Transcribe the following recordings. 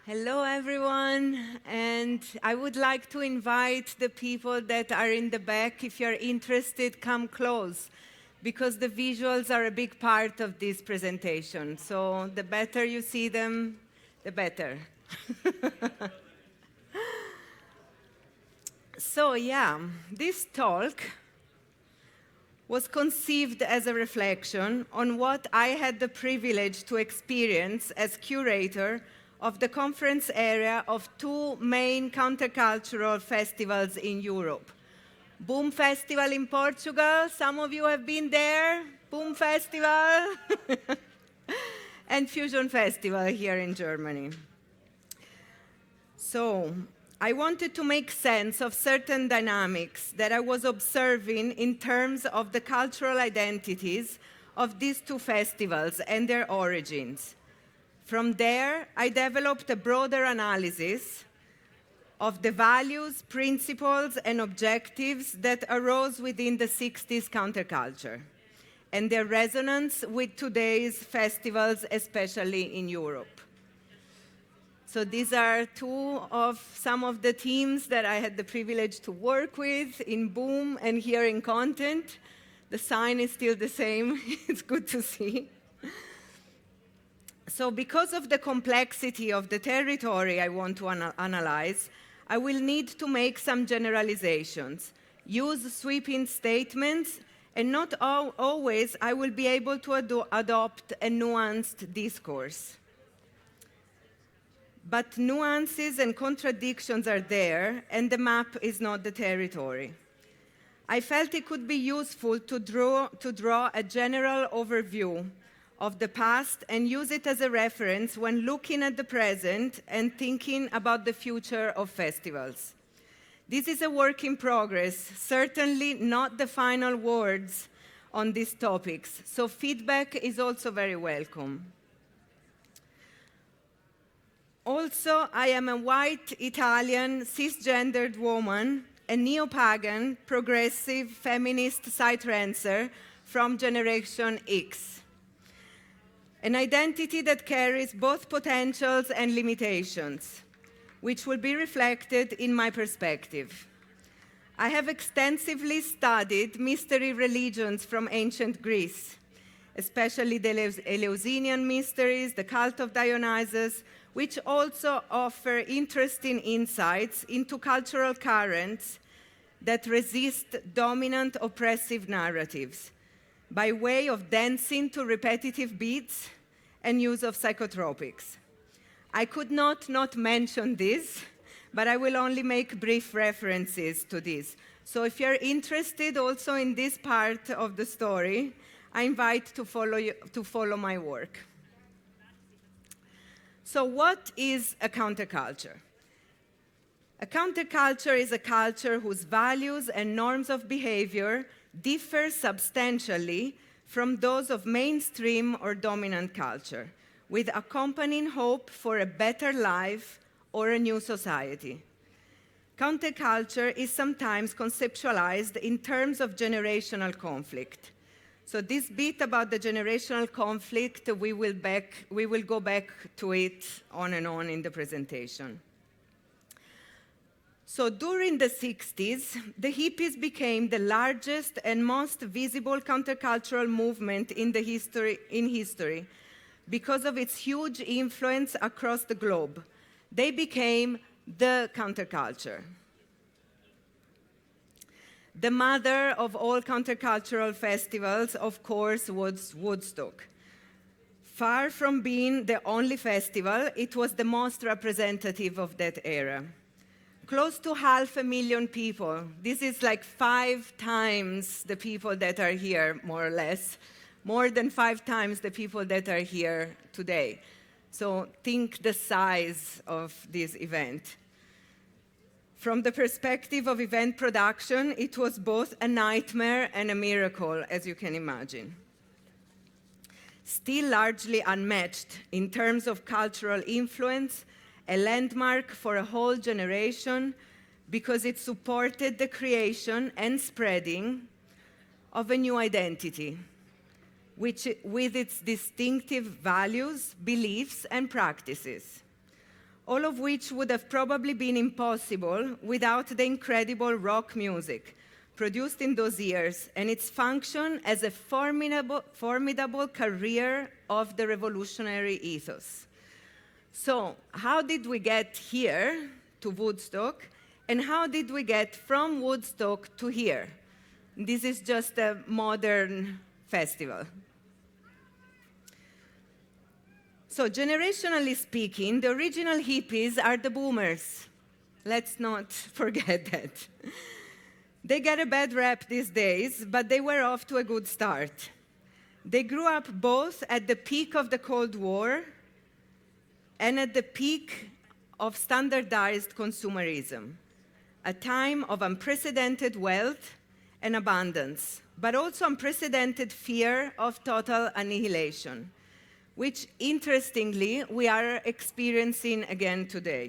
Hello, everyone. And I would like to invite the people that are in the back, if you're interested, come close, because the visuals are a big part of this presentation. So the better you see them, the better. So yeah, this talk was conceived as a reflection on what I had the privilege to experience as curator of the conference area of two main countercultural festivals in Europe. Boom Festival in Portugal, some of you have been there, Boom Festival, and Fusion Festival here in Germany. So, I wanted to make sense of certain dynamics that I was observing in terms of the cultural identities of these two festivals and their origins. From there, I developed a broader analysis of the values, principles, and objectives that arose within the 60s counterculture and their resonance with today's festivals, especially in Europe. So these are some of the teams that I had the privilege to work with in Boom and here in Content. The sign is still the same. It's good to see. So because of the complexity of the territory I want to analyze, I will need to make some generalizations, use sweeping statements, and not always I will be able to adopt a nuanced discourse. But nuances and contradictions are there, and the map is not the territory. I felt it could be useful to draw a general overview of the past and use it as a reference when looking at the present and thinking about the future of festivals. This is a work in progress, certainly not the final words on these topics, so feedback is also very welcome. Also, I am a white Italian cisgendered woman, a neo-pagan, progressive, feminist psytrancer from Generation X. An identity that carries both potentials and limitations, which will be reflected in my perspective. I have extensively studied mystery religions from ancient Greece, especially the Eleusinian mysteries, the cult of Dionysus, which also offer interesting insights into cultural currents that resist dominant oppressive narratives by way of dancing to repetitive beats and use of psychotropics. I could not mention this, but I will only make brief references to this. So if you're interested also in this part of the story, I invite to follow my work. So what is a counterculture? A counterculture is a culture whose values and norms of behavior differ substantially from those of mainstream or dominant culture, with accompanying hope for a better life or a new society. Counterculture is sometimes conceptualized in terms of generational conflict. So this bit about the generational conflict, we will go back to it on and on in the presentation. So during the 60s, the hippies became the largest and most visible countercultural movement in history because of its huge influence across the globe. They became the counterculture. The mother of all countercultural festivals, of course, was Woodstock. Far from being the only festival, it was the most representative of that era. Close to 500,000 people. This is like 5 times the people that are here, more or less. More than 5 times the people that are here today. So think the size of this event. From the perspective of event production, it was both a nightmare and a miracle, as you can imagine. Still largely unmatched in terms of cultural influence, a landmark for a whole generation because it supported the creation and spreading of a new identity, with its distinctive values, beliefs, and practices. all of which would have probably been impossible without the incredible rock music produced in those years and its function as a formidable career of the revolutionary ethos. So, how did we get here to Woodstock, and how did we get from Woodstock to here? This is just a modern festival. So, generationally speaking, the original hippies are the boomers. Let's not forget that. They get a bad rap these days, but they were off to a good start. They grew up both at the peak of the Cold War and at the peak of standardized consumerism, a time of unprecedented wealth and abundance, but also unprecedented fear of total annihilation, which, interestingly, we are experiencing again today.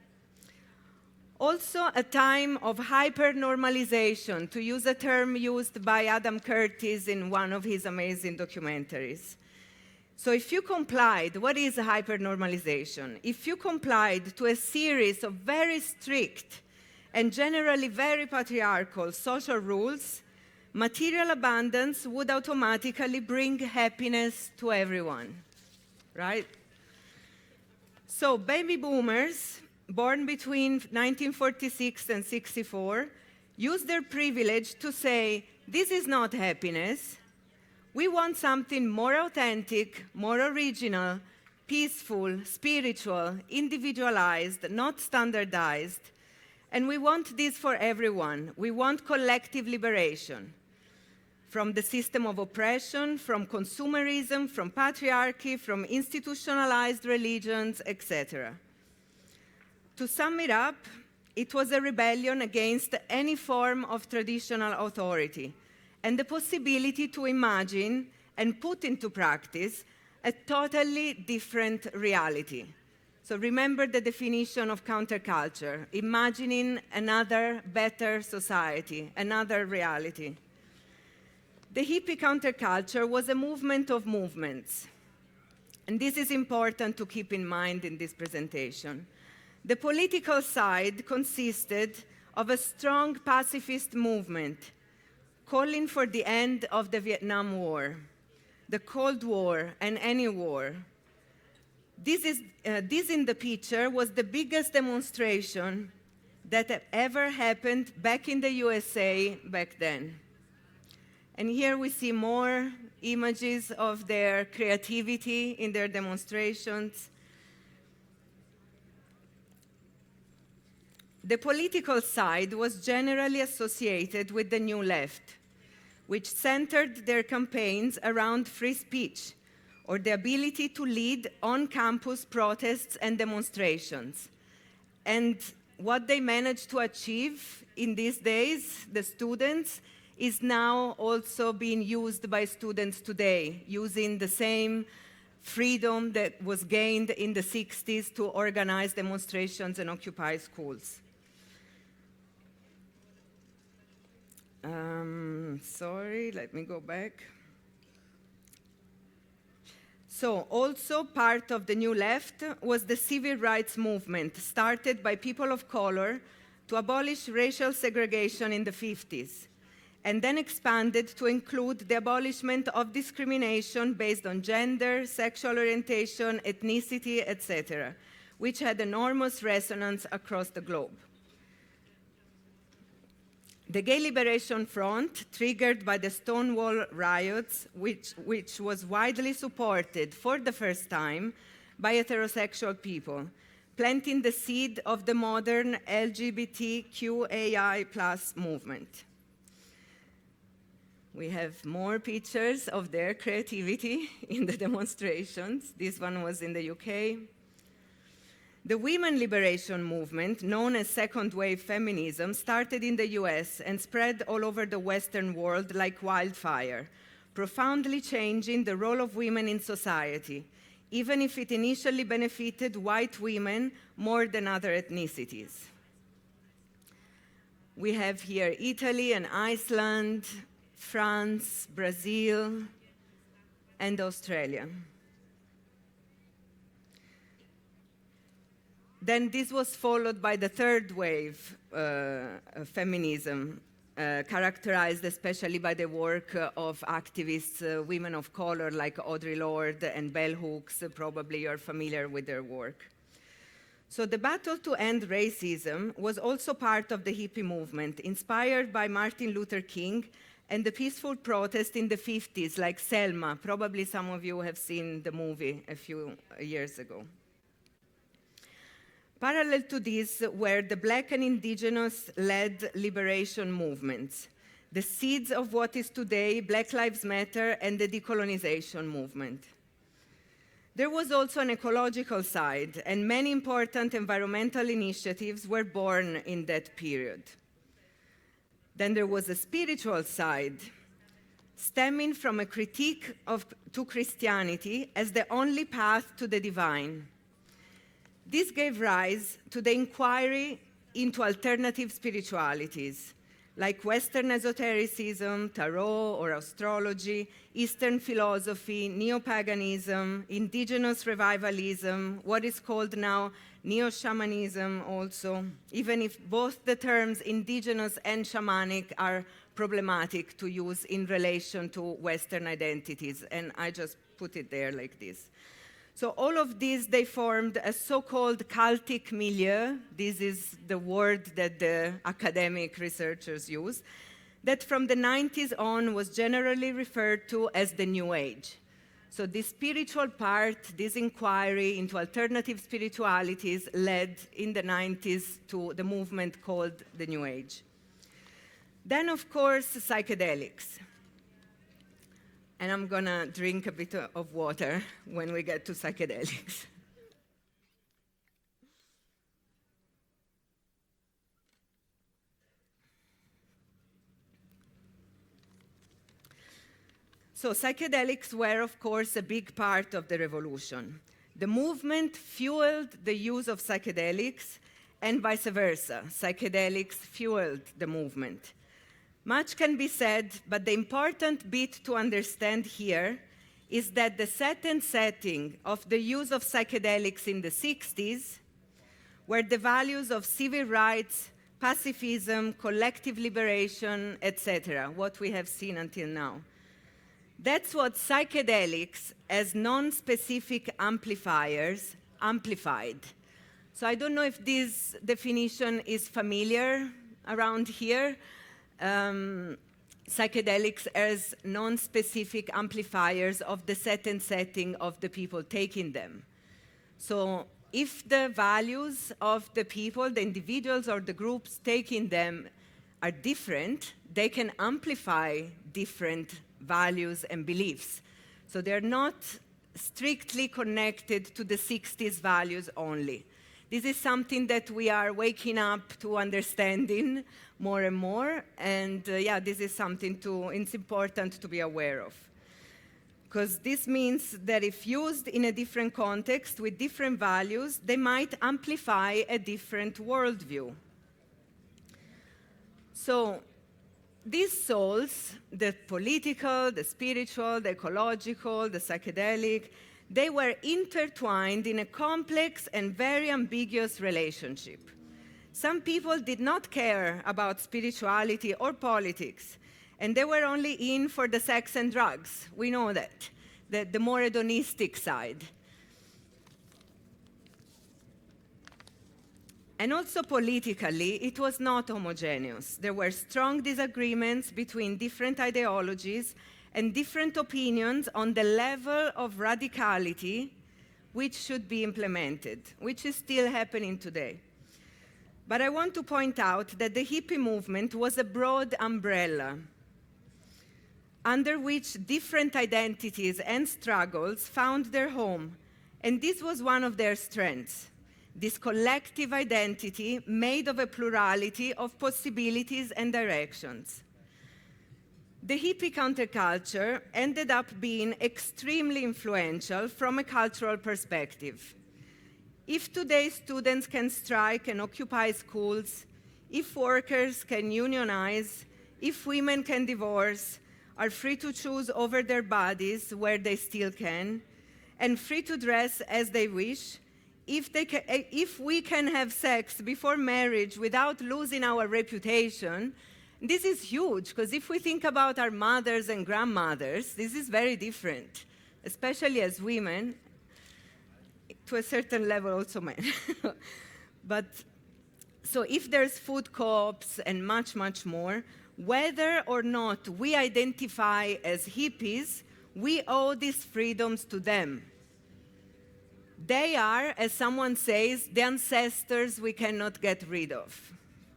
Also, a time of hyper-normalization, to use a term used by Adam Curtis in one of his amazing documentaries. So if you complied, what is hyper-normalization? If you complied to a series of very strict and generally very patriarchal social rules, material abundance would automatically bring happiness to everyone, right? So baby boomers, born between 1946 and 64, used their privilege to say, this is not happiness. We want something more authentic, more original, peaceful, spiritual, individualized, not standardized. And we want this for everyone. We want collective liberation from the system of oppression, from consumerism, from patriarchy, from institutionalized religions, etc. To sum it up, it was a rebellion against any form of traditional authority and the possibility to imagine and put into practice a totally different reality. So remember the definition of counterculture, imagining another, better society, another reality. The hippie counterculture was a movement of movements. And this is important to keep in mind in this presentation. The political side consisted of a strong pacifist movement calling for the end of the Vietnam War, the Cold War, and any war. This in the picture was the biggest demonstration that ever happened back in the USA back then. And here we see more images of their creativity in their demonstrations. The political side was generally associated with the New Left, which centered their campaigns around free speech, or the ability to lead on-campus protests and demonstrations. And what they managed to achieve in these days, the students, is now also being used by students today, using the same freedom that was gained in the 60s to organize demonstrations and occupy schools. Sorry, let me go back. So also part of the New Left was the civil rights movement started by people of color to abolish racial segregation in the 50s, and then expanded to include the abolishment of discrimination based on gender, sexual orientation, ethnicity, etc., which had enormous resonance across the globe. The Gay Liberation Front, triggered by the Stonewall riots, which was widely supported for the first time by heterosexual people, planting the seed of the modern LGBTQAI+ movement. We have more pictures of their creativity in the demonstrations. This one was in the UK. The women liberation movement, known as second wave feminism, started in the US and spread all over the Western world like wildfire, profoundly changing the role of women in society, even if it initially benefited white women more than other ethnicities. We have here Italy and Iceland, France, Brazil, and Australia. Then this was followed by the third wave of feminism, characterized especially by the work of activists, women of color like Audre Lorde and Bell Hooks. Probably you're familiar with their work. So the battle to end racism was also part of the hippie movement, inspired by Martin Luther King and the peaceful protest in the 50s, like Selma. Probably some of you have seen the movie a few years ago. Parallel to this were the Black and indigenous-led liberation movements, the seeds of what is today Black Lives Matter and the decolonization movement. There was also an ecological side, and many important environmental initiatives were born in that period. Then there was a spiritual side, stemming from a critique to Christianity as the only path to the divine. This gave rise to the inquiry into alternative spiritualities, like Western esotericism, tarot or astrology, Eastern philosophy, neo-paganism, indigenous revivalism, what is called now neo-shamanism also, even if both the terms indigenous and shamanic are problematic to use in relation to Western identities, and I just put it there like this. So all of these, they formed a so-called cultic milieu. This is the word that the academic researchers use, that from the 90s on was generally referred to as the New Age. So this spiritual part, this inquiry into alternative spiritualities led in the 90s to the movement called the New Age. Then, of course, psychedelics. And I'm gonna drink a bit of water when we get to psychedelics. So psychedelics were, of course, a big part of the revolution. The movement fueled the use of psychedelics, and vice versa. Psychedelics fueled the movement. Much can be said, but the important bit to understand here is that the set and setting of the use of psychedelics in the 60s were the values of civil rights, pacifism, collective liberation, etc., what we have seen until now. That's what psychedelics, as non-specific amplifiers, amplified. So I don't know if this definition is familiar around here. Psychedelics as non-specific amplifiers of the set and setting of the people taking them. So if the values of the people, the individuals or the groups taking them are different, they can amplify different values and beliefs. So they're not strictly connected to the 60s values only. This is something that we are waking up to understanding more and more, and this is something it's important to be aware of. Because this means that if used in a different context with different values, they might amplify a different worldview. So these souls, the political, the spiritual, the ecological, the psychedelic, they were intertwined in a complex and very ambiguous relationship. Some people did not care about spirituality or politics, and they were only in for the sex and drugs. We know that, the more hedonistic side. And also politically, it was not homogeneous. There were strong disagreements between different ideologies and different opinions on the level of radicality which should be implemented, which is still happening today. But I want to point out that the hippie movement was a broad umbrella under which different identities and struggles found their home, and this was one of their strengths. This collective identity made of a plurality of possibilities and directions. The hippie counterculture ended up being extremely influential from a cultural perspective. If today's students can strike and occupy schools, if workers can unionize, if women can divorce, are free to choose over their bodies where they still can, and free to dress as they wish, if we can have sex before marriage without losing our reputation, this is huge, because if we think about our mothers and grandmothers, this is very different, especially as women, to a certain level also men. But so if there's food co-ops and much, much more, whether or not we identify as hippies, we owe these freedoms to them. They are, as someone says, the ancestors we cannot get rid of.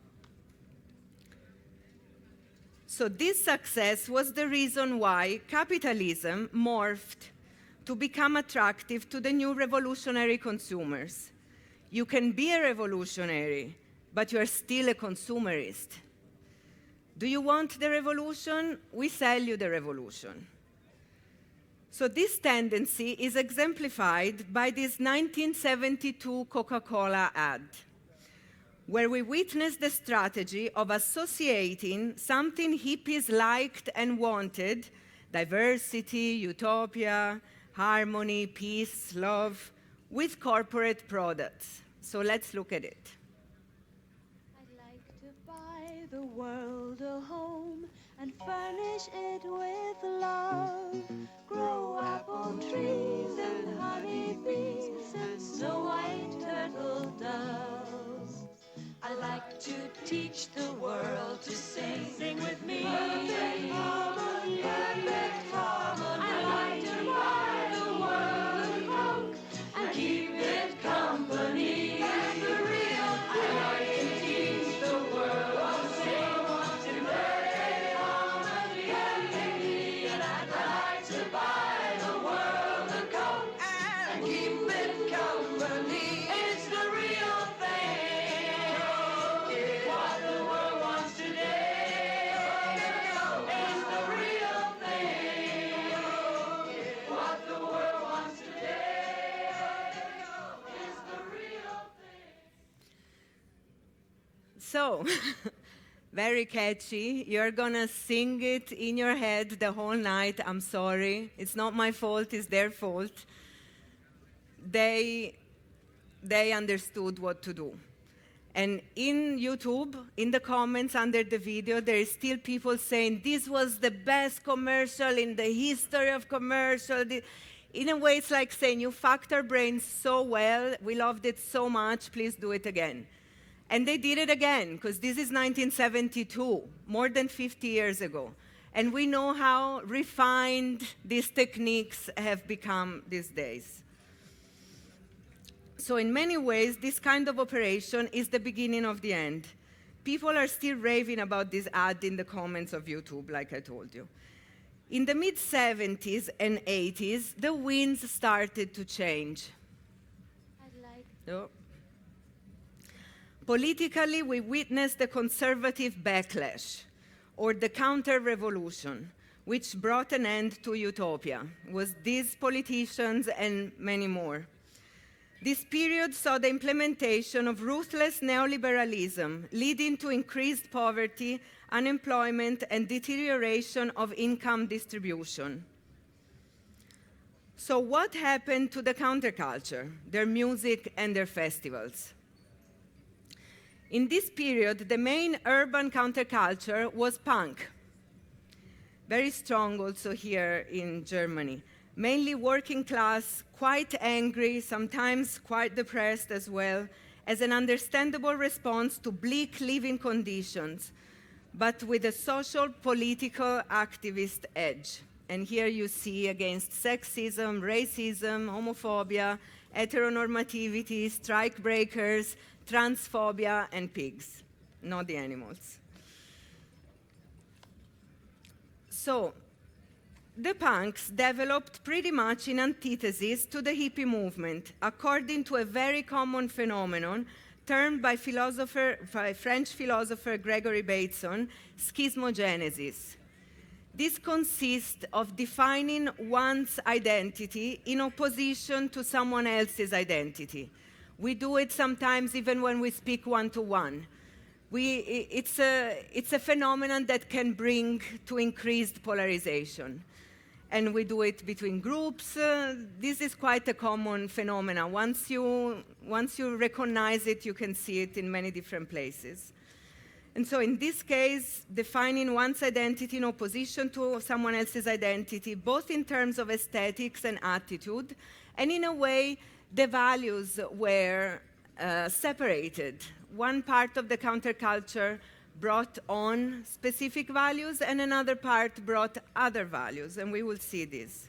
So this success was the reason why capitalism morphed to become attractive to the new revolutionary consumers. You can be a revolutionary, but you are still a consumerist. Do you want the revolution? We sell you the revolution. So this tendency is exemplified by this 1972 Coca-Cola ad, where we witness the strategy of associating something hippies liked and wanted, diversity, utopia, harmony, peace, love, with corporate products. So let's look at it. I'd like to buy the world a home and furnish it with love. Grow apple trees and honey bees and snow white turtle doves. I like to teach the world to sing. Sing with me. Perfect harmony, perfect harmony. I like to buy the world a Coke and keep it company. And the real I like to teach the world to sing. In perfect harmony, perfectly. And I'd like to buy the world a Coke and keep it company. It's the real thing. What the world wants today is the real thing. What the world wants today is the real thing. So, very catchy. You're gonna sing it in your head the whole night. I'm sorry. It's not my fault, it's their fault. They understood what to do. And in YouTube, in the comments under the video, there is still people saying, this was the best commercial in the history of commercial. In a way, it's like saying, you fucked our brains so well, we loved it so much, please do it again. And they did it again, because this is 1972, more than 50 years ago. And we know how refined these techniques have become these days. So in many ways, this kind of operation is the beginning of the end. People are still raving about this ad in the comments of YouTube, like I told you. In the mid-70s and 80s, the winds started to change. Politically, we witnessed the conservative backlash, or the counter-revolution, which brought an end to utopia. It was these politicians and many more. This period saw the implementation of ruthless neoliberalism, leading to increased poverty, unemployment, and deterioration of income distribution. So what happened to the counterculture, their music and their festivals? In this period, the main urban counterculture was punk. Very strong also here in Germany. Mainly working class, quite angry, sometimes quite depressed as well, as an understandable response to bleak living conditions, but with a social, political, activist edge. And here you see against sexism, racism, homophobia, heteronormativity, strike breakers, transphobia, and pigs, not the animals. So, the punks developed pretty much in antithesis to the hippie movement, according to a very common phenomenon termed by French philosopher Gregory Bateson, schismogenesis. This consists of defining one's identity in opposition to someone else's identity. We do it sometimes even when we speak one-to-one. It's a phenomenon that can bring to increased polarization. and we do it between groups. This is quite a common phenomenon. Once you recognize it, you can see it in many different places. And so in this case, defining one's identity in opposition to someone else's identity, both in terms of aesthetics and attitude, and in a way, the values were separated. One part of the counterculture brought on specific values, and another part brought other values, and we will see this.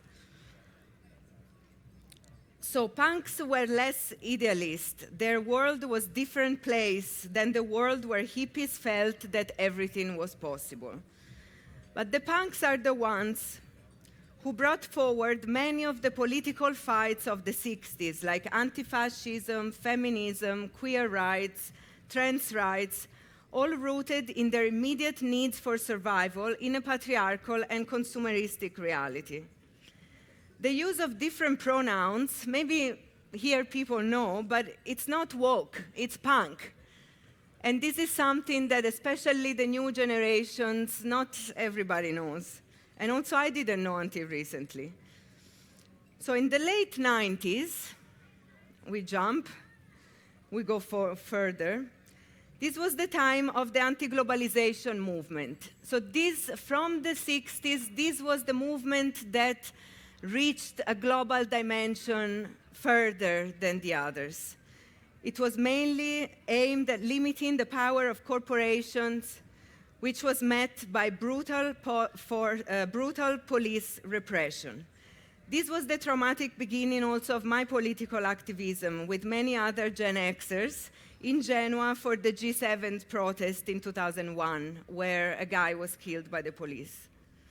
So punks were less idealist. Their world was a different place than the world where hippies felt that everything was possible. But the punks are the ones who brought forward many of the political fights of the 60s, like anti-fascism, feminism, queer rights, trans rights, all rooted in their immediate needs for survival in a patriarchal and consumeristic reality. The use of different pronouns, maybe here people know, but it's not woke, it's punk. And this is something that especially the new generations, not everybody knows. And also I didn't know until recently. So in the late 90s, we go further. This was the time of the anti-globalization movement. So from the 60s, this was the movement that reached a global dimension further than the others. It was mainly aimed at limiting the power of corporations, which was met by brutal police repression. This was the traumatic beginning also of my political activism with many other Gen Xers in Genoa for the G7 protest in 2001, where a guy was killed by the police.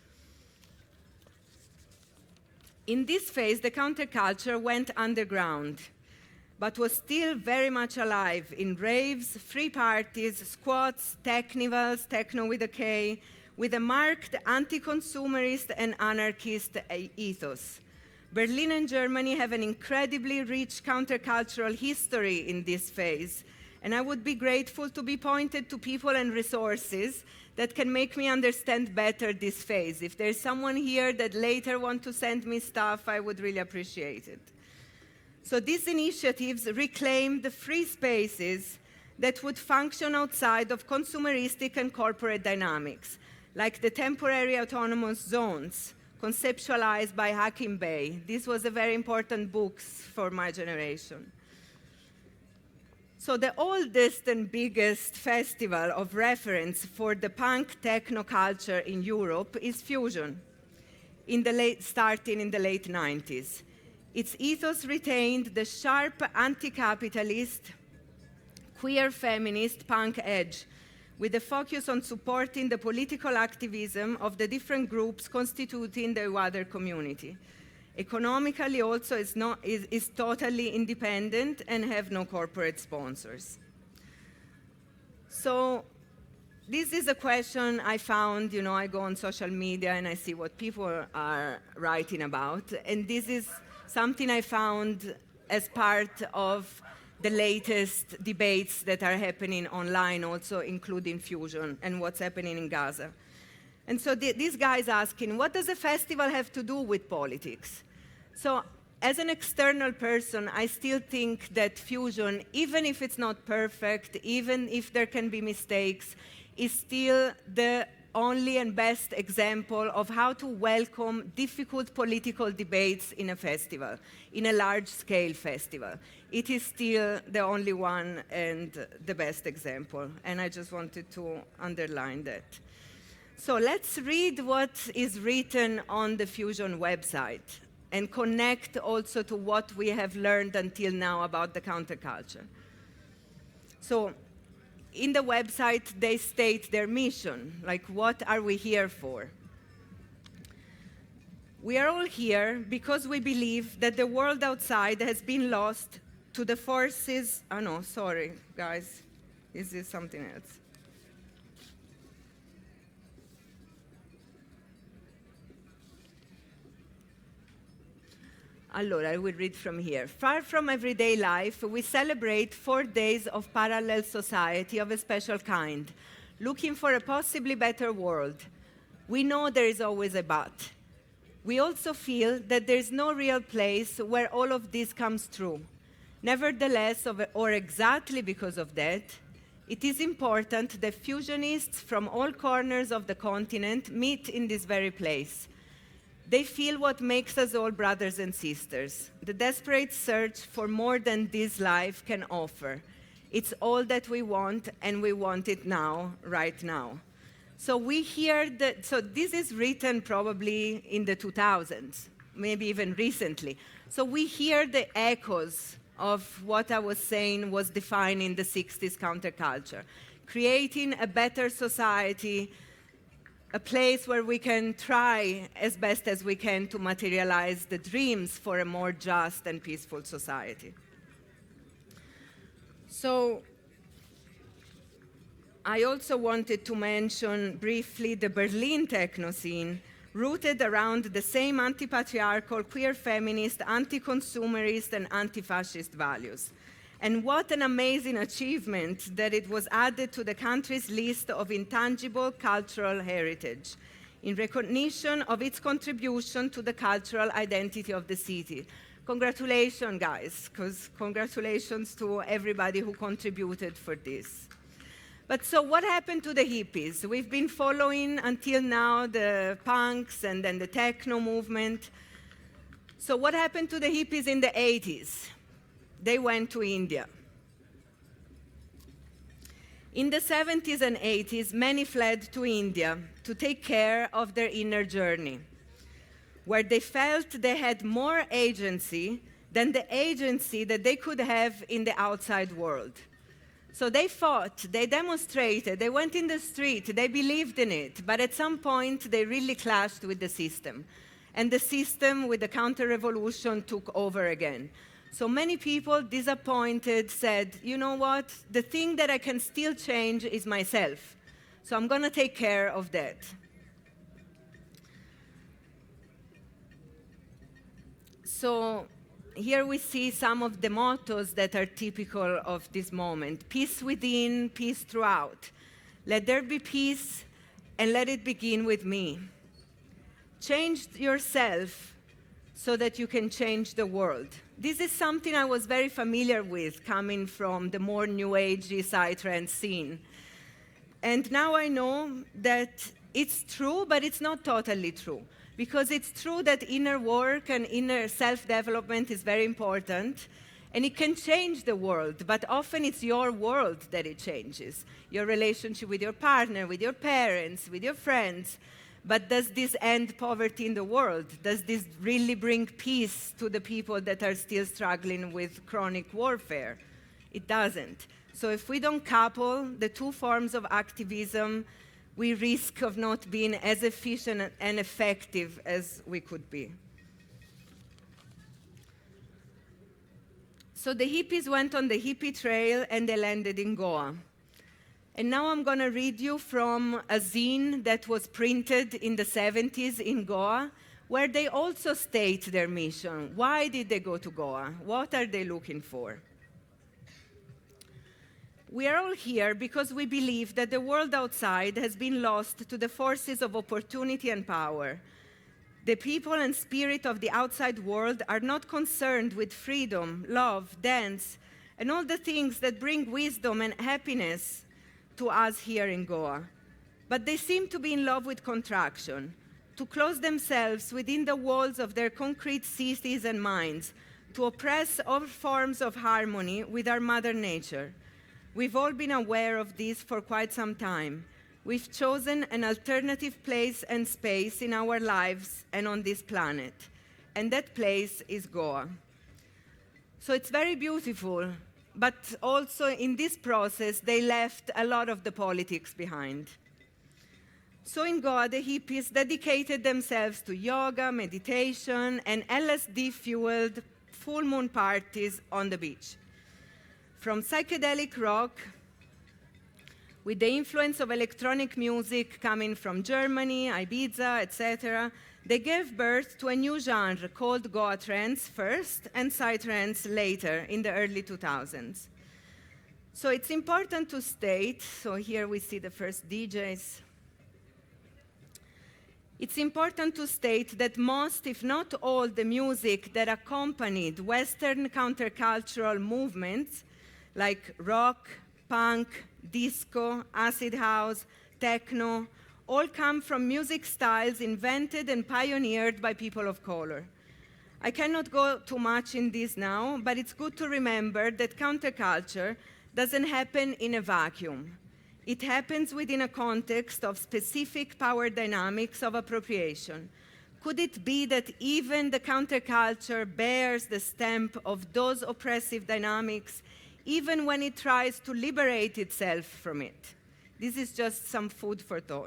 In this phase, the counterculture went underground, but was still very much alive in raves, free parties, squats, technivals, techno with a K, with a marked anti-consumerist and anarchist ethos. Berlin and Germany have an incredibly rich countercultural history in this phase, and I would be grateful to be pointed to people and resources that can make me understand better this phase. If there's someone here that later want to send me stuff, I would really appreciate it. So these initiatives reclaimed the free spaces that would function outside of consumeristic and corporate dynamics, like the temporary autonomous zones, conceptualized by Hakim Bey. This was a very important book for my generation. So the oldest and biggest festival of reference for the punk techno culture in Europe is Fusion, starting in the late 90s. Its ethos retained the sharp anti-capitalist, queer feminist punk edge, with a focus on supporting the political activism of the different groups constituting the wider community. Economically also is totally independent and have no corporate sponsors. So this is a question I found, I go on social media and I see what people are writing about, and this is something I found as part of the latest debates that are happening online, also including Fusion and what's happening in Gaza. And so this guy is asking, what does a festival have to do with politics? So as an external person, I still think that Fusion, even if it's not perfect, even if there can be mistakes, is still the only and best example of how to welcome difficult political debates in a festival, in a large-scale festival. It is still the only one and the best example, and I just wanted to underline that. So let's read what is written on the Fusion website and connect also to what we have learned until now about the counterculture. So in the website, they state their mission, like what are we here for? We are all here because we believe that the world outside has been lost to the forces, oh no, sorry, guys, this is something else. Allora, I will read from here. Far from everyday life, we celebrate 4 days of parallel society of a special kind, looking for a possibly better world. We know there is always a but. We also feel that there's no real place where all of this comes true. Nevertheless, or exactly because of that, it is important that fusionists from all corners of the continent meet in this very place. They feel what makes us all brothers and sisters, the desperate search for more than this life can offer. It's all that we want, and we want it now, right now. So we hear that, so this is written probably in the 2000s, maybe even recently. So we hear the echoes of what I was saying was defining the 60s counterculture, creating a better society, a place where we can try as best as we can to materialize the dreams for a more just and peaceful society. So I also wanted to mention briefly the Berlin techno scene, rooted around the same anti-patriarchal, queer feminist, anti-consumerist, and anti-fascist values. And what an amazing achievement that it was added to the country's list of intangible cultural heritage in recognition of its contribution to the cultural identity of the city. Congratulations, guys, because congratulations to everybody who contributed for this. But so what happened to the hippies? We've been following until now the punks and then the techno movement. So what happened to the hippies in the 80s? They went to India. In the 70s and 80s, many fled to India to take care of their inner journey, where they felt they had more agency than the agency that they could have in the outside world. So they fought, they demonstrated, they went in the street, they believed in it, but at some point they really clashed with the system. And the system, with the counter-revolution, took over again. So many people, disappointed, said, you know what, the thing that I can still change is myself. So I'm going to take care of that. So here we see some of the mottos that are typical of this moment. Peace within, peace throughout. Let there be peace, and let it begin with me. Change yourself so that you can change the world. This is something I was very familiar with, coming from the more new agey psytrance scene. And now I know that it's true, but it's not totally true. Because it's true that inner work and inner self-development is very important, and it can change the world, but often it's your world that it changes. Your relationship with your partner, with your parents, with your friends. But does this end poverty in the world? Does this really bring peace to the people that are still struggling with chronic warfare? It doesn't. So if we don't couple the two forms of activism, we risk of not being as efficient and effective as we could be. So the hippies went on the hippie trail and they landed in Goa. And now I'm going to read you from a zine that was printed in the 70s in Goa, where they also state their mission. Why did they go to Goa? What are they looking for? We are all here because we believe that the world outside has been lost to the forces of opportunity and power. The people and spirit of the outside world are not concerned with freedom, love, dance, and all the things that bring wisdom and happiness to us here in Goa. But they seem to be in love with contraction, to close themselves within the walls of their concrete cities and minds, to oppress all forms of harmony with our Mother Nature. We've all been aware of this for quite some time. We've chosen an alternative place and space in our lives and on this planet, and that place is Goa. So it's very beautiful, but also in this process, they left a lot of the politics behind. So in Goa, the hippies dedicated themselves to yoga, meditation, and LSD-fueled full moon parties on the beach. From psychedelic rock, with the influence of electronic music coming from Germany, Ibiza, etc., they gave birth to a new genre called Goa trance first and psytrance later in the early 2000s. So it's important to state, so here we see the first DJs. It's important to state that most, if not all, the music that accompanied Western countercultural movements like rock, punk, disco, acid house, techno, all come from music styles invented and pioneered by people of color. I cannot go too much in this now, but it's good to remember that counterculture doesn't happen in a vacuum. It happens within a context of specific power dynamics of appropriation. Could it be that even the counterculture bears the stamp of those oppressive dynamics, even when it tries to liberate itself from it? This is just some food for thought.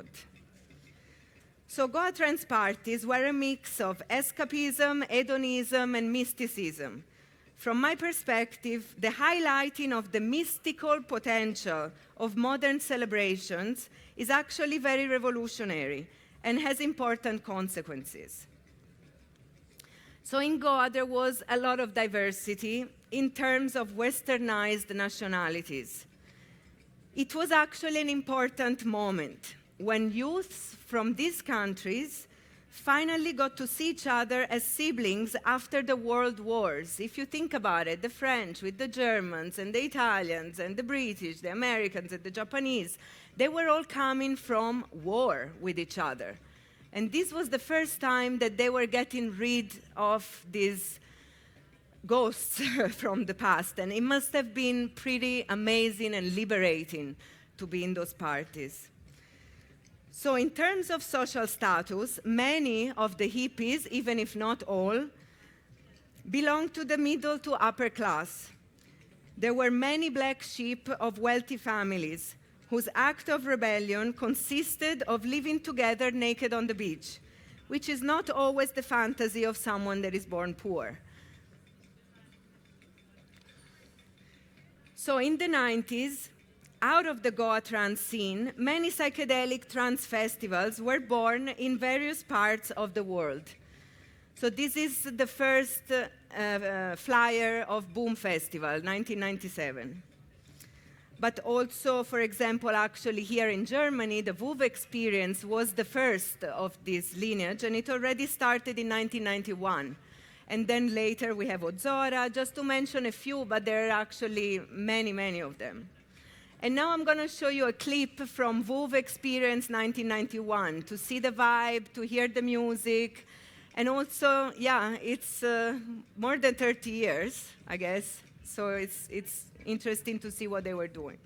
So Goa trance parties were a mix of escapism, hedonism, and mysticism. From my perspective, the highlighting of the mystical potential of modern celebrations is actually very revolutionary and has important consequences. So in Goa, there was a lot of diversity in terms of westernized nationalities. It was actually an important moment when youths from these countries finally got to see each other as siblings after the world wars. If you think about it, the French with the Germans and the Italians and the British, the Americans and the Japanese, they were all coming from war with each other. And this was the first time that they were getting rid of these ghosts from the past. And it must have been pretty amazing and liberating to be in those parties. So in terms of social status, many of the hippies, even if not all, belonged to the middle to upper class. There were many black sheep of wealthy families whose act of rebellion consisted of living together naked on the beach, which is not always the fantasy of someone that is born poor. So in the 90s, out of the Goa trance scene, many psychedelic trance festivals were born in various parts of the world. So this is the first flyer of Boom Festival, 1997. But also, for example, actually here in Germany, the WUV experience was the first of this lineage, and it already started in 1991. And then later we have Ozora, just to mention a few, but there are actually many, many of them. And now I'm going to show you a clip from WUV Experience 1991 to see the vibe, to hear the music. And also, yeah, it's more than 30 years, I guess. So it's interesting to see what they were doing.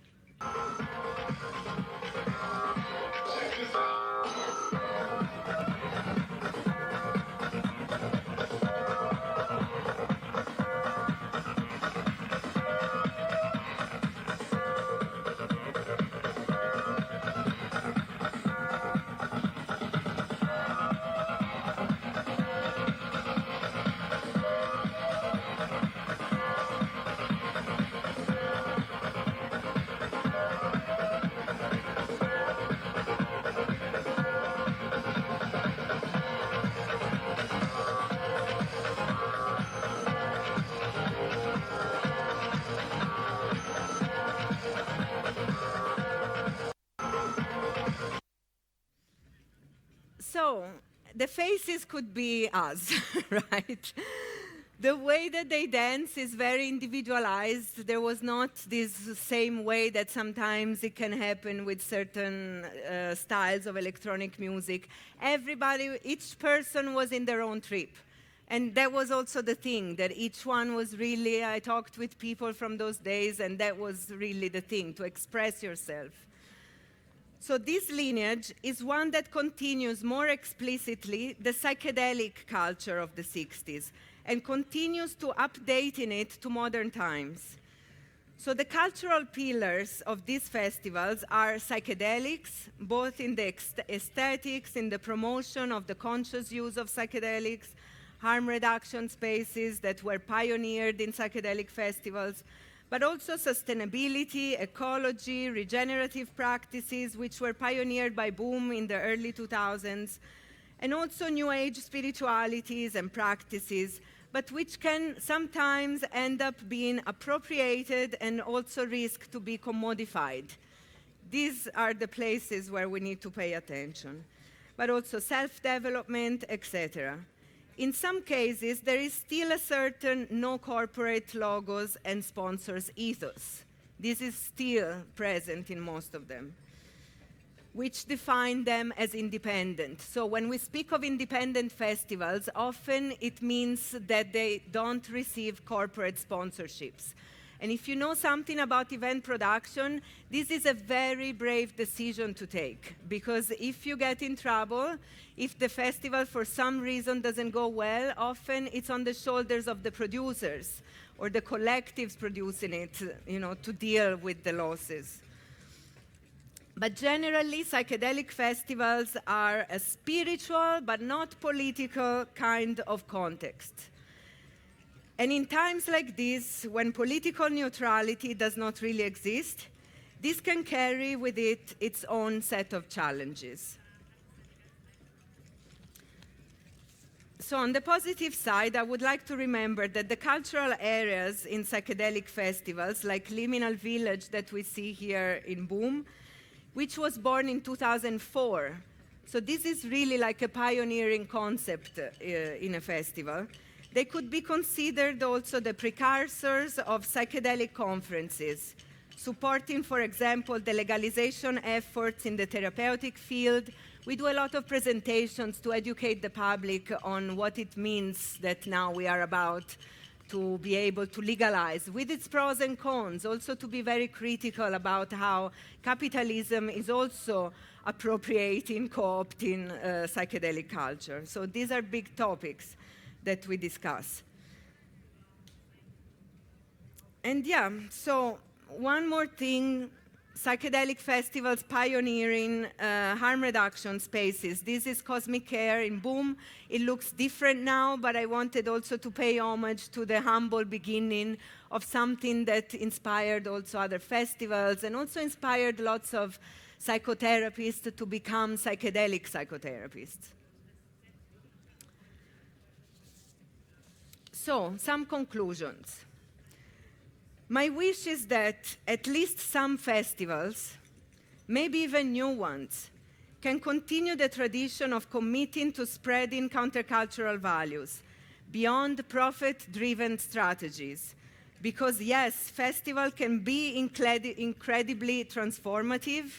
So the faces could be us, right? The way that they dance is very individualized. There was not this same way that sometimes it can happen with certain styles of electronic music. Everybody, each person was in their own trip. And that was also the thing, that each one was really, I talked with people from those days, and that was really the thing, to express yourself. So this lineage is one that continues more explicitly the psychedelic culture of the 60s and continues to updating it to modern times. So the cultural pillars of these festivals are psychedelics, both in the aesthetics, in the promotion of the conscious use of psychedelics, harm reduction spaces that were pioneered in psychedelic festivals, but also sustainability, ecology, regenerative practices, which were pioneered by Boom in the early 2000s, and also New Age spiritualities and practices, but which can sometimes end up being appropriated and also risk to be commodified. These are the places where we need to pay attention. but also self-development, etc. In some cases, there is still a certain no corporate logos and sponsors ethos. This is still present in most of them, which define them as independent. So when we speak of independent festivals, often it means that they don't receive corporate sponsorships. And if you know something about event production, this is a very brave decision to take, because if you get in trouble, if the festival for some reason doesn't go well, often it's on the shoulders of the producers or the collectives producing it, to deal with the losses. But generally, psychedelic festivals are a spiritual but not political kind of context. And in times like this, when political neutrality does not really exist, this can carry with it its own set of challenges. So on the positive side, I would like to remember that the cultural areas in psychedelic festivals, like Liminal Village that we see here in Boom, which was born in 2004. So this is really like a pioneering concept in a festival. They could be considered also the precursors of psychedelic conferences, supporting, for example, the legalization efforts in the therapeutic field. We do a lot of presentations to educate the public on what it means that now we are about to be able to legalize, with its pros and cons, also to be very critical about how capitalism is also appropriating, co-opting psychedelic culture. So these are big topics that we discuss. And yeah, so one more thing, psychedelic festivals pioneering harm reduction spaces. This is Cosmic Care in Boom. It looks different now, but I wanted also to pay homage to the humble beginning of something that inspired also other festivals and also inspired lots of psychotherapists to become psychedelic psychotherapists. So, some conclusions. My wish is that at least some festivals, maybe even new ones, can continue the tradition of committing to spreading countercultural values beyond profit-driven strategies. Because yes, festivals can be incredibly transformative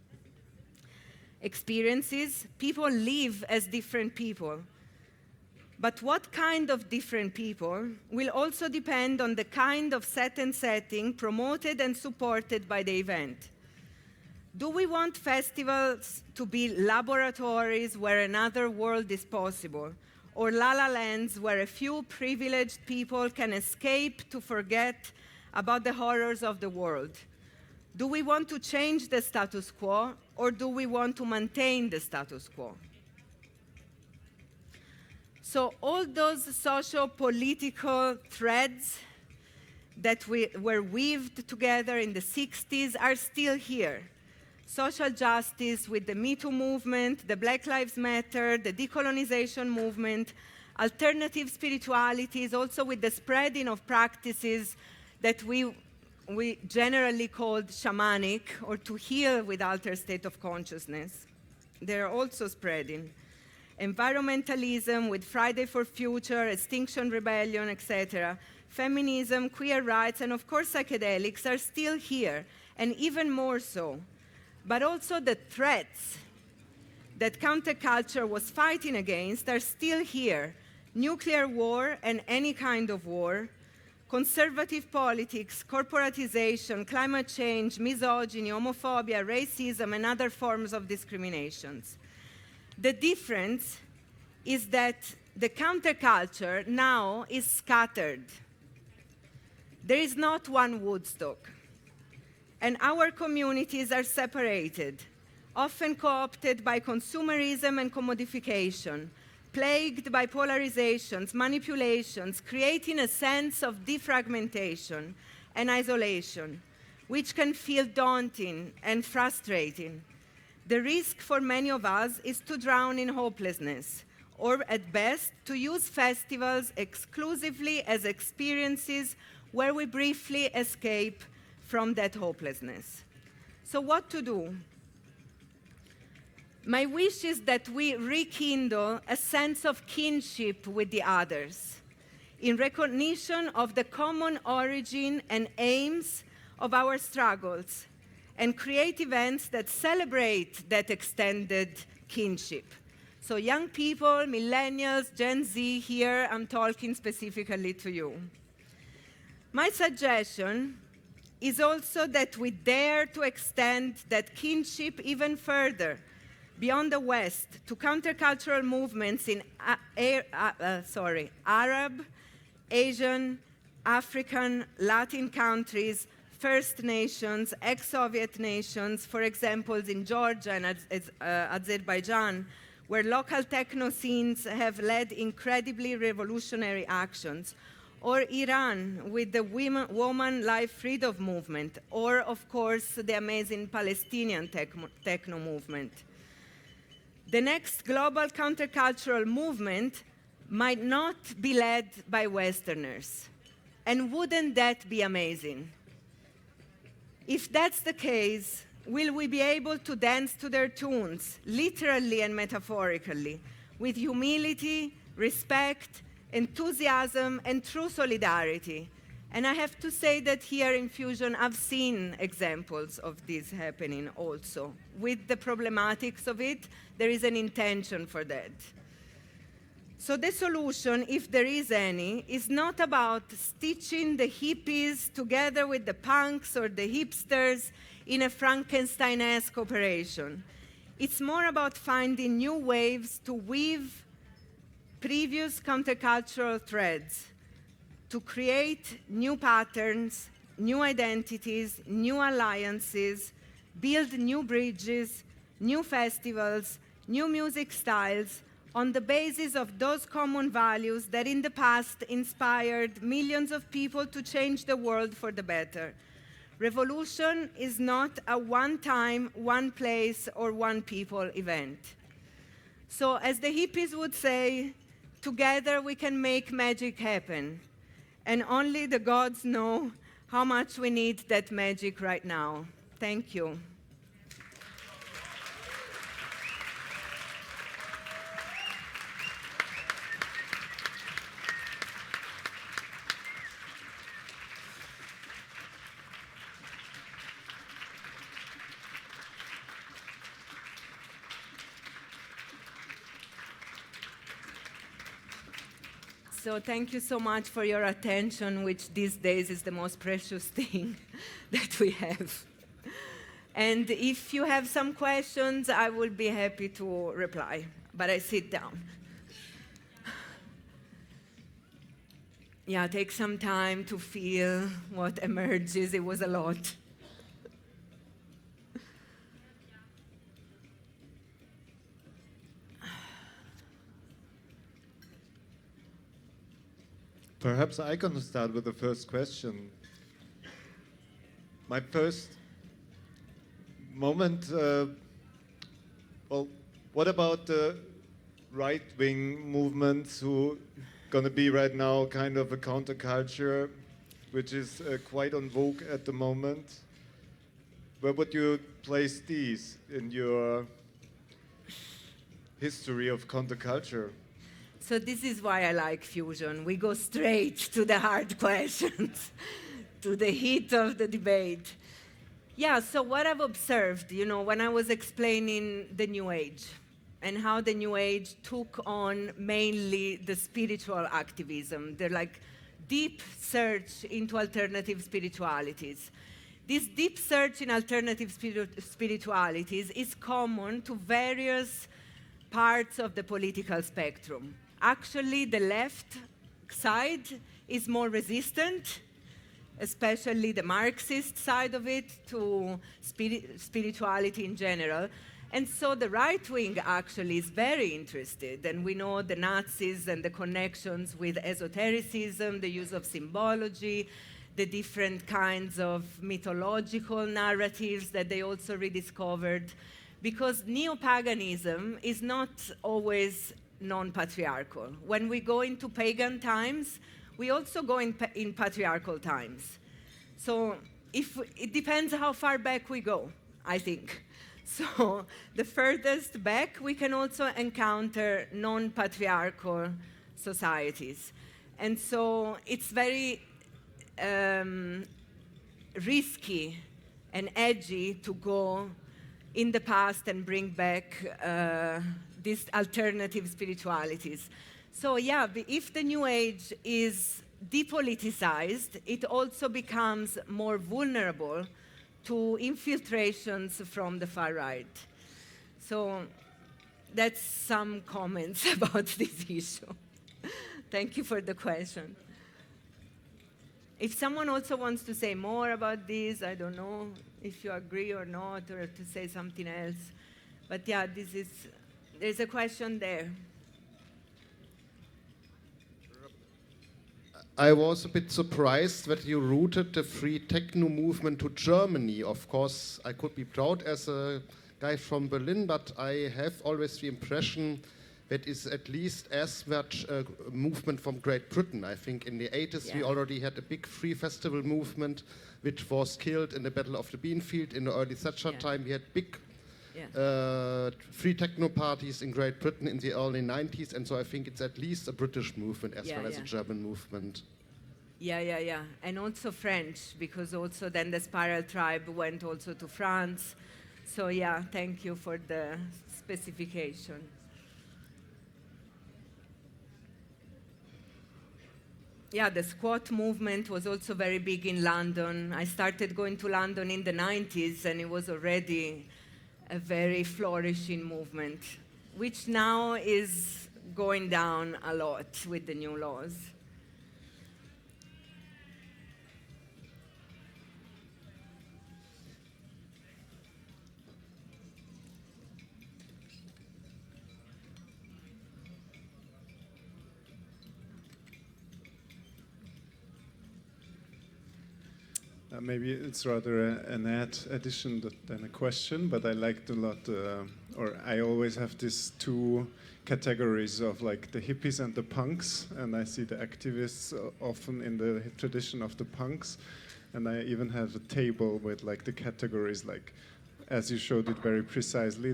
experiences. People live as different people. But what kind of different people will also depend on the kind of set and setting promoted and supported by the event. Do we want festivals to be laboratories where another world is possible, or la-la lands where a few privileged people can escape to forget about the horrors of the world? Do we want to change the status quo, or do we want to maintain the status quo? So all those socio-political threads that were weaved together in the 60s are still here. Social justice with the Me Too movement, the Black Lives Matter, the decolonization movement, alternative spiritualities, also with the spreading of practices that we generally called shamanic, or to heal with altered state of consciousness. They're also spreading. Environmentalism with Friday for Future, Extinction Rebellion, etc. Feminism, queer rights, and of course psychedelics are still here, and even more so. But also the threats that counterculture was fighting against are still here. Nuclear war and any kind of war, conservative politics, corporatization, climate change, misogyny, homophobia, racism, and other forms of discriminations. The difference is that the counterculture now is scattered. There is not one Woodstock. And our communities are separated, often co-opted by consumerism and commodification, plagued by polarizations, manipulations, creating a sense of defragmentation and isolation, which can feel daunting and frustrating. The risk for many of us is to drown in hopelessness, or at best, to use festivals exclusively as experiences where we briefly escape from that hopelessness. So what to do? My wish is that we rekindle a sense of kinship with the others in recognition of the common origin and aims of our struggles, and create events that celebrate that extended kinship. So young people, millennials, Gen Z, here I'm talking specifically to you. My suggestion is also that we dare to extend that kinship even further beyond the West to countercultural movements in Arab, Asian, African, Latin countries, First Nations, ex-Soviet nations, for example, in Georgia and Azerbaijan, where local techno scenes have led incredibly revolutionary actions, or Iran with the Woman Life Freedom movement, or, of course, the amazing Palestinian techno movement. The next global countercultural movement might not be led by Westerners. And wouldn't that be amazing? If that's the case, will we be able to dance to their tunes, literally and metaphorically, with humility, respect, enthusiasm, and true solidarity? And I have to say that here in Fusion, I've seen examples of this happening also. With the problematics of it, there is an intention for that. So the solution, if there is any, is not about stitching the hippies together with the punks or the hipsters in a Frankenstein-esque operation. It's more about finding new ways to weave previous countercultural threads, to create new patterns, new identities, new alliances, build new bridges, new festivals, new music styles, on the basis of those common values that in the past inspired millions of people to change the world for the better. Revolution is not a one-time, one place, or one people event. So as the hippies would say, together we can make magic happen. And only the gods know how much we need that magic right now. Thank you. So thank you so much for your attention, which these days is the most precious thing that we have. And if you have some questions, I will be happy to reply. But I sit down. Yeah, take some time to feel what emerges. It was a lot. Perhaps I can start with the first question. My first moment, well, what about the right-wing movements who going to be right now kind of a counterculture, which is quite on vogue at the moment? Where would you place these in your history of counterculture? So this is why I like Fusion. We go straight to the hard questions, to the heat of the debate. Yeah, so what I've observed, when I was explaining the New Age and how the New Age took on mainly the spiritual activism, the deep search into alternative spiritualities. This deep search in alternative spiritualities is common to various parts of the political spectrum. Actually, the left side is more resistant, especially the Marxist side of it, to spirituality in general. And so the right wing actually is very interested. And we know the Nazis and the connections with esotericism, the use of symbology, the different kinds of mythological narratives that they also rediscovered. Because neo-paganism is not always non-patriarchal. When we go into pagan times, we also go in patriarchal times. So it depends how far back we go, I think. So the furthest back, we can also encounter non-patriarchal societies. And so it's very risky and edgy to go in the past and bring back these alternative spiritualities. So yeah, if the New Age is depoliticized, it also becomes more vulnerable to infiltrations from the far right. So that's some comments about this issue. Thank you for the question. If someone also wants to say more about this, I don't know if you agree or not, or to say something else. But yeah, there's a question there. I was a bit surprised that you rooted the free techno movement to Germany. Of course, I could be proud as a guy from Berlin, but I have always the impression that is at least as much a movement from Great Britain. I think in the 80s we already had a big free festival movement which was killed in the Battle of the Beanfield. In the early Thatcher time we had big free techno parties in Great Britain in the early 90s, and so I think it's at least a British movement as well as a German movement. Yeah. And also French, because also then the Spiral Tribe went also to France. So yeah, thank you for the specification. Yeah, the squat movement was also very big in London. I started going to London in the 90s, and it was already a very flourishing movement, which now is going down a lot with the new laws. Maybe it's rather an addition than a question, but I liked a lot, or I always have these two categories of like the hippies and the punks, and I see the activists often in the tradition of the punks, and I even have a table with like the categories, like as you showed it very precisely,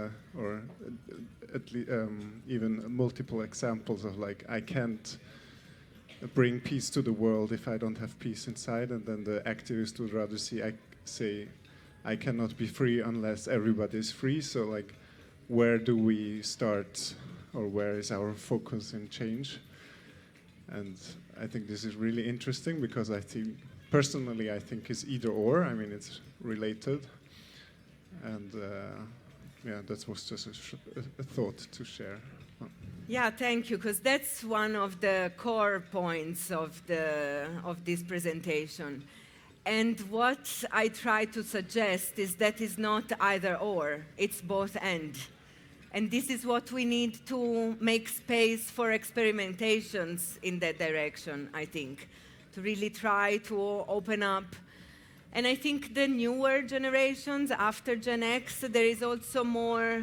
even multiple examples of like I can't bring peace to the world if I don't have peace inside, and then the activist would rather say I cannot be free unless everybody is free. So like, where do we start, or where is our focus in change? And I think this is really interesting because I think personally it's either or. I mean, it's related, and that was just a thought to share. Yeah, thank you, because that's one of the core points of this presentation. And what I try to suggest is that it's not either or, it's both and. And this is what we need to make space for experimentations in that direction, I think, to really try to open up. And I think the newer generations after Gen X, there is also more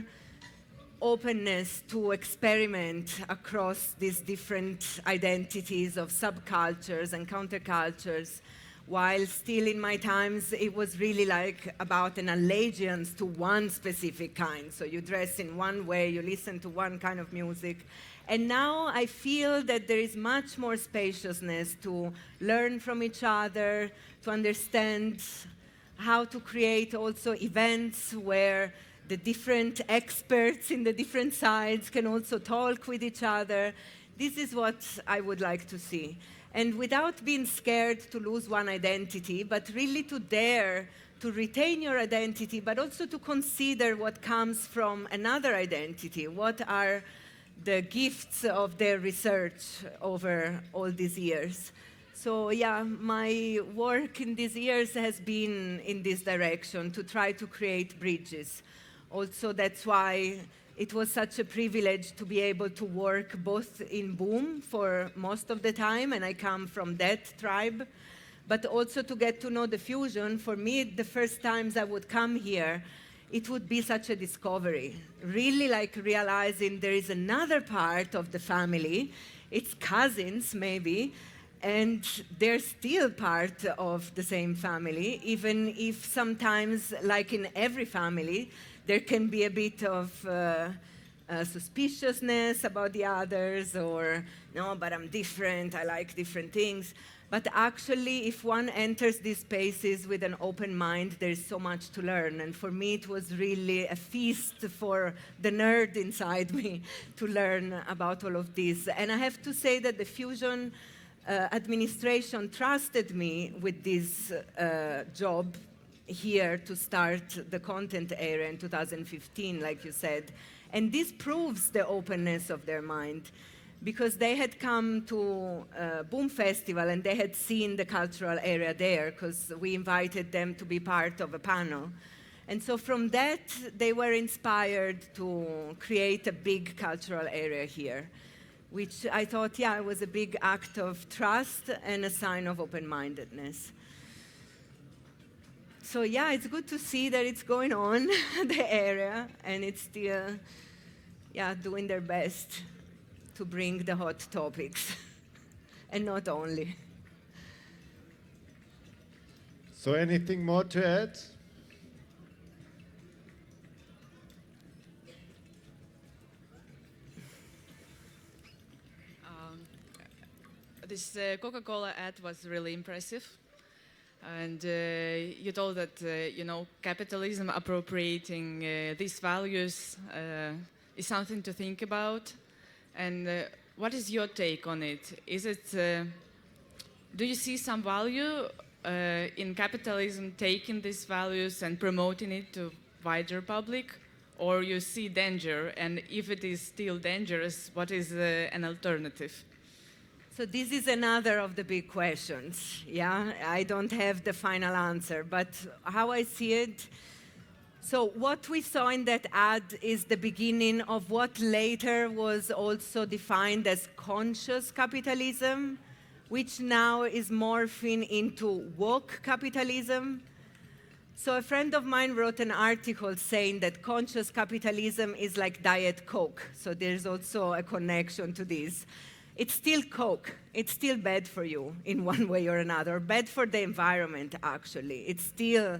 openness to experiment across these different identities of subcultures and countercultures, while still in my times it was really like about an allegiance to one specific kind. So you dress in one way, you listen to one kind of music. And now I feel that there is much more spaciousness to learn from each other, to understand how to create also events where the different experts in the different sides can also talk with each other. This is what I would like to see. And without being scared to lose one identity, but really to dare to retain your identity, but also to consider what comes from another identity. What are the gifts of their research over all these years? So yeah, my work in these years has been in this direction, to try to create bridges. Also, that's why it was such a privilege to be able to work both in Boom for most of the time, and I come from that tribe, but also to get to know the Fusion. For me, the first times I would come here, it would be such a discovery. Really like realizing there is another part of the family. It's cousins, maybe, and they're still part of the same family, even if sometimes, like in every family, there can be a bit of suspiciousness about the others, or no, but I'm different, I like different things. But actually, if one enters these spaces with an open mind, there's so much to learn. And for me, it was really a feast for the nerd inside me to learn about all of this. And I have to say that the Fusion administration trusted me with this job here to start the content area in 2015, like you said. And this proves the openness of their mind, because they had come to Boom Festival and they had seen the cultural area there, because we invited them to be part of a panel. And so from that, they were inspired to create a big cultural area here, which I thought, yeah, it was a big act of trust and a sign of open-mindedness. So yeah, it's good to see that it's going on, the area, and it's still, yeah, doing their best to bring the hot topics, and not only. So anything more to add? This Coca-Cola ad was really impressive. And you told that, capitalism appropriating these values is something to think about. And what is your take on it? Do you see some value in capitalism taking these values and promoting it to wider public? Or you see danger, and if it is still dangerous, what is an alternative? So this is another of the big questions, yeah? I don't have the final answer, but how I see it, so what we saw in that ad is the beginning of what later was also defined as conscious capitalism, which now is morphing into woke capitalism. So a friend of mine wrote an article saying that conscious capitalism is like Diet Coke, so there's also a connection to this. It's still Coke. It's still bad for you in one way or another, bad for the environment, actually. It's still,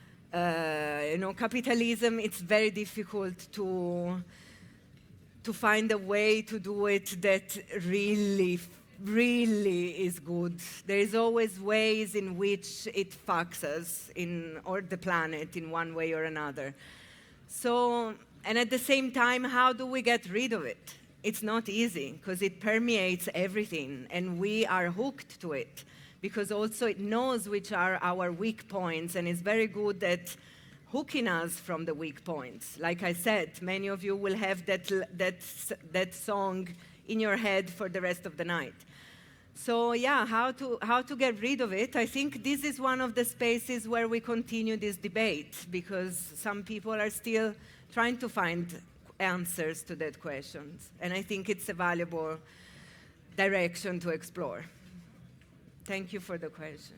capitalism, it's very difficult to find a way to do it that really is good. There is always ways in which it fucks us or the planet in one way or another. So, and at the same time, how do we get rid of it? It's not easy, because it permeates everything, and we are hooked to it, because also it knows which are our weak points, and is very good at hooking us from the weak points. Like I said, many of you will have that song in your head for the rest of the night. So yeah, how to get rid of it? I think this is one of the spaces where we continue this debate, because some people are still trying to find answers to that questions. And I think it's a valuable direction to explore. Thank you for the question.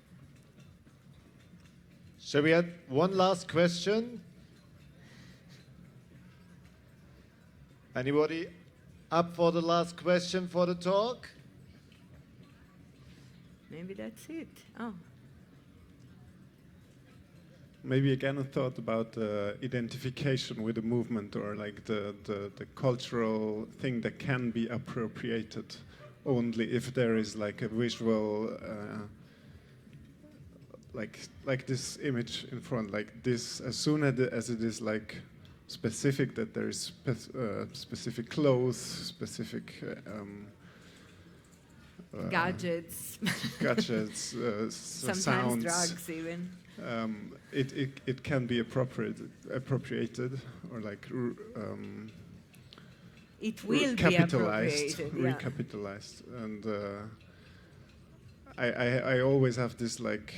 Shall we add one last question? Anybody up for the last question for the talk? Maybe that's it. Oh. Maybe again a thought about identification with the movement, or like the cultural thing that can be appropriated only if there is like a visual, like this image in front, like this. As soon as it is like specific, that there is specific clothes, specific Gadgets. gadgets, Sometimes sounds. drugs even. It can be appropriated, or like It will be capitalized, appropriated. Yeah. recapitalized, and I always have this like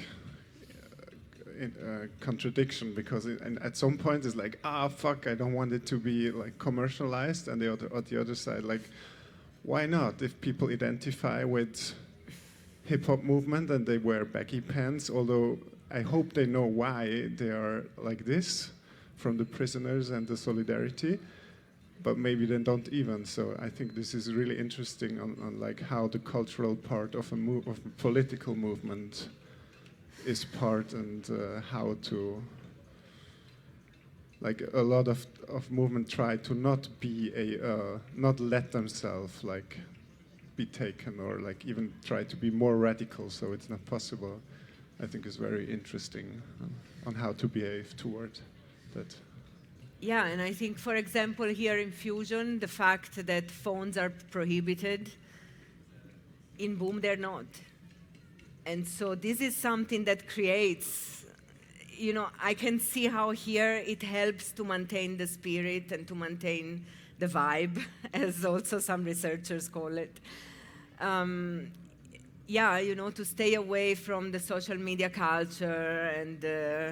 contradiction, because and at some point it's like, fuck, I don't want it to be like commercialized, and the other side, like, why not? If people identify with hip hop movement and they wear baggy pants, although I hope they know why they are like this, from the prisoners and the solidarity, but maybe they don't even. So I think this is really interesting on like how the cultural part of a political movement is part, and how to like a lot of movement try to not be not let themselves like be taken or like even try to be more radical, so it's not possible. I think is very interesting on how to behave toward that. Yeah, and I think, for example, here in Fusion, the fact that phones are prohibited, in Boom they're not. And so this is something that creates, you know, I can see how here it helps to maintain the spirit and to maintain the vibe, as also some researchers call it. Yeah, you know, to stay away from the social media culture and the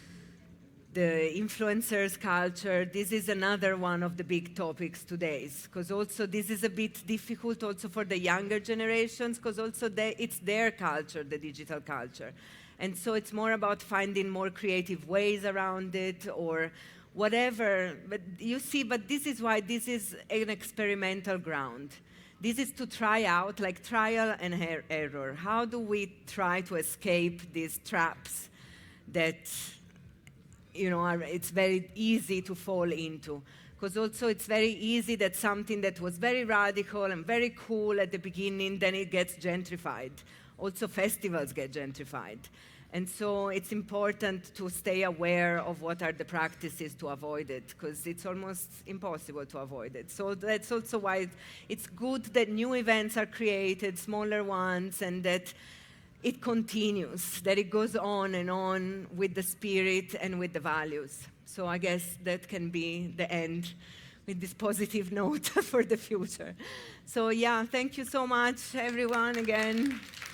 influencers culture. This is another one of the big topics today, because also this is a bit difficult also for the younger generations, because also it's their culture, the digital culture. And so it's more about finding more creative ways around it or whatever. But you see, but this is why this is an experimental ground. This is to try out, like trial and error. How do we try to escape these traps that, you know, it's very easy to fall into? Because also it's very easy that something that was very radical and very cool at the beginning, then it gets gentrified. Also festivals get gentrified. And so it's important to stay aware of what are the practices to avoid it, because it's almost impossible to avoid it. So that's also why it's good that new events are created, smaller ones, and that it continues, that it goes on and on with the spirit and with the values. So I guess that can be the end with this positive note for the future. So yeah, thank you so much, everyone, again.